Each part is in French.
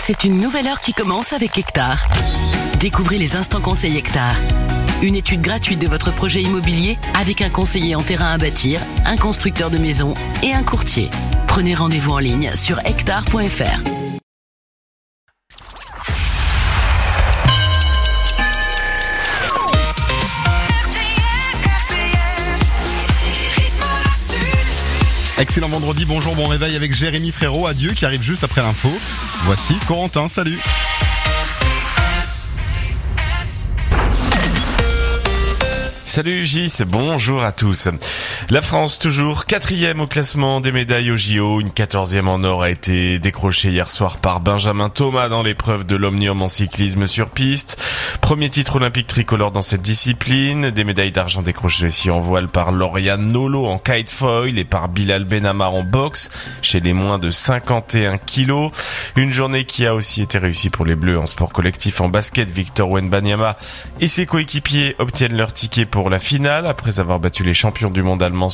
C'est une nouvelle heure qui commence avec Hectare. Découvrez les instants conseils Hectare. Une étude gratuite de votre projet immobilier avec un conseiller en terrain à bâtir, un constructeur de maisons et un courtier. Prenez rendez-vous en ligne sur hectare.fr. Excellent vendredi, bonjour, bon réveil avec Jérémy Frérot, adieu, qui arrive juste après l'info. Voici Corentin, salut. Salut Gis, bonjour à tous. La France toujours 4e au classement des médailles au JO. Une 14e en or a été décrochée hier soir par Benjamin Thomas dans l'épreuve de l'omnium en cyclisme sur piste. Premier titre olympique tricolore dans cette discipline. Des médailles d'argent décrochées aussi en voile par Lauriane Nolo en kite foil et par Bilal Benamar en boxe chez les moins de 51 kilos. Une journée qui a aussi été réussie pour les Bleus en sport collectif en basket. Victor Wembanyama et ses coéquipiers obtiennent leur ticket pour la finale après avoir battu les champions du monde allemands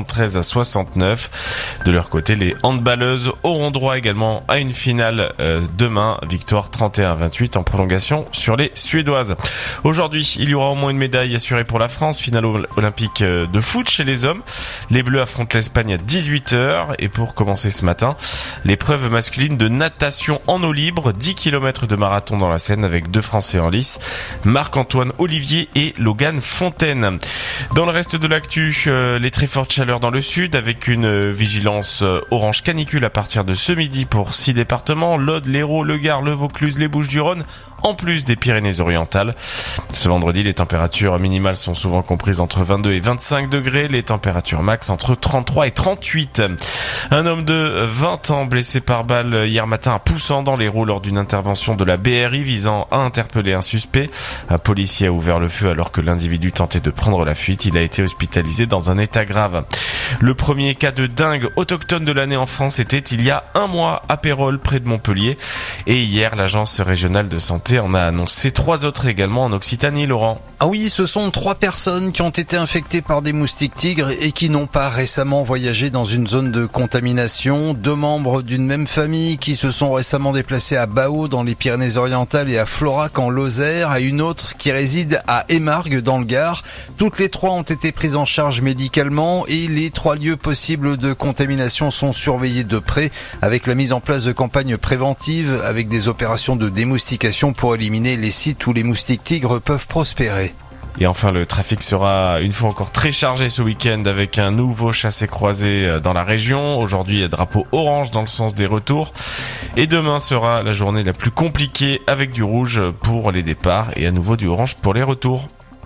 73-69. De leur côté, les handballeuses auront droit également à une finale demain, victoire 31-28 en prolongation sur les Suédoises. Aujourd'hui, il y aura au moins une médaille assurée pour la France, finale olympique de foot chez les hommes. Les Bleus affrontent l'Espagne à 18h et pour commencer ce matin, l'épreuve masculine de natation en eau libre, 10 km de marathon dans la Seine avec 2 Français en lice, Marc-Antoine Olivier et Logan Fontaine. Dans le reste de l'actu, les très fortes chaleurs dans le sud avec une vigilance orange canicule à partir de ce midi pour 6 départements, l'Aude, l'Hérault, le Gard, le Vaucluse, les Bouches-du-Rhône, en plus des Pyrénées-Orientales. Ce vendredi, les températures minimales sont souvent comprises entre 22 et 25 degrés, les températures max entre 33 et 38. Un homme de 20 ans blessé par balle hier matin à Poussant dans l'Hérault lors d'une intervention de la BRI visant à interpeller un suspect. Un policier a ouvert le feu alors que l'individu tentait de prendre la fuite. Il a été hospitalisé dans un état grave. Le premier cas de dingue autochtone de l'année en France était il y a un mois à Pérols près de Montpellier. Et hier, l'agence régionale de santé en a annoncé 3 autres également en Occitanie, Laurent. Ah oui, ce sont 3 personnes qui ont été infectées par des moustiques tigres et qui n'ont pas récemment voyagé dans une zone de contamination. 2 membres d'une même famille qui se sont récemment déplacés à Baau dans les Pyrénées-Orientales et à Florac en Lozère, et une autre qui réside à Émargues dans le Gard. Toutes les 3 ont été prises en charge médicalement et les 3 lieux possibles de contamination sont surveillés de près avec la mise en place de campagnes préventives avec des opérations de démoustication pour éliminer les sites où les moustiques tigres peuvent prospérer. Et enfin, le trafic sera une fois encore très chargé ce week-end avec un nouveau chassé-croisé dans la région. Aujourd'hui, drapeau orange dans le sens des retours. Et demain sera la journée la plus compliquée avec du rouge pour les départs et à nouveau du orange pour les retours.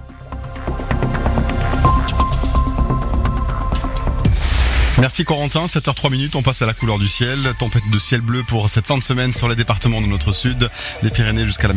Merci Corentin, 7h03, on passe à la couleur du ciel. Tempête de ciel bleu pour cette fin de semaine sur les départements de notre sud, des Pyrénées jusqu'à la